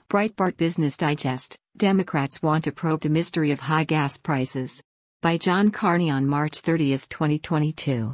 Breitbart Business Digest, Democrats want to probe the mystery of high gas prices. By John Carney on March 30, 2022.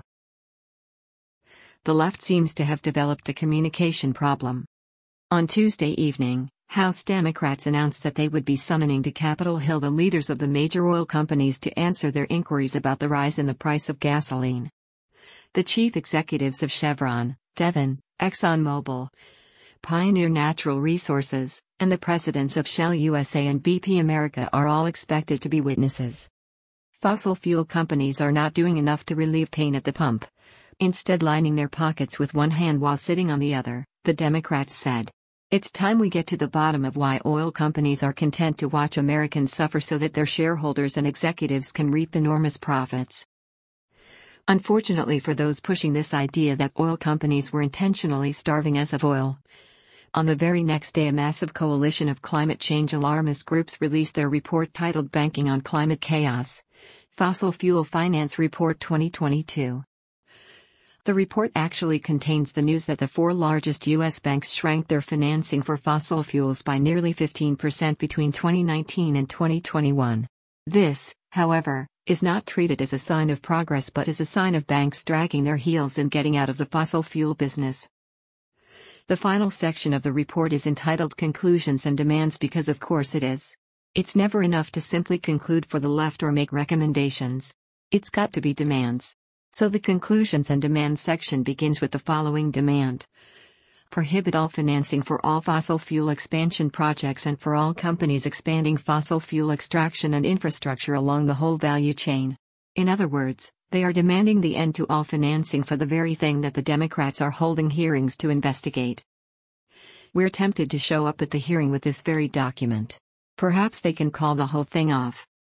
The left seems to have developed a communication problem. On Tuesday evening, House Democrats announced that they would be summoning to Capitol Hill the leaders of the major oil companies to answer their inquiries about the rise in the price of gasoline. The chief executives of Chevron, Devon, ExxonMobil, Pioneer Natural Resources, and the presidents of Shell USA and BP America are all expected to be witnesses. Fossil fuel companies are not doing enough to relieve pain at the pump. Instead, lining their pockets with one hand while sitting on the other, the Democrats said. It's time we get to the bottom of why oil companies are content to watch Americans suffer so that their shareholders and executives can reap enormous profits. Unfortunately for those pushing this idea that oil companies were intentionally starving us of oil, on the very next day a massive coalition of climate change alarmist groups released their report titled Banking on Climate Chaos, Fossil Fuel Finance Report 2022. The report actually contains the news that the four largest U.S. banks shrank their financing for fossil fuels by nearly 15% between 2019 and 2021. This, however, is not treated as a sign of progress but as a sign of banks dragging their heels and getting out of the fossil fuel business. The final section of the report is entitled Conclusions and Demands because of course it is. It's never enough to simply conclude for the left or make recommendations. It's got to be demands. So the Conclusions and Demands section begins with the following demand. Prohibit all financing for all fossil fuel expansion projects and for all companies expanding fossil fuel extraction and infrastructure along the whole value chain. In other words, they are demanding the end to all financing for the very thing that the Democrats are holding hearings to investigate. We're tempted to show up at the hearing with this very document. Perhaps they can call the whole thing off.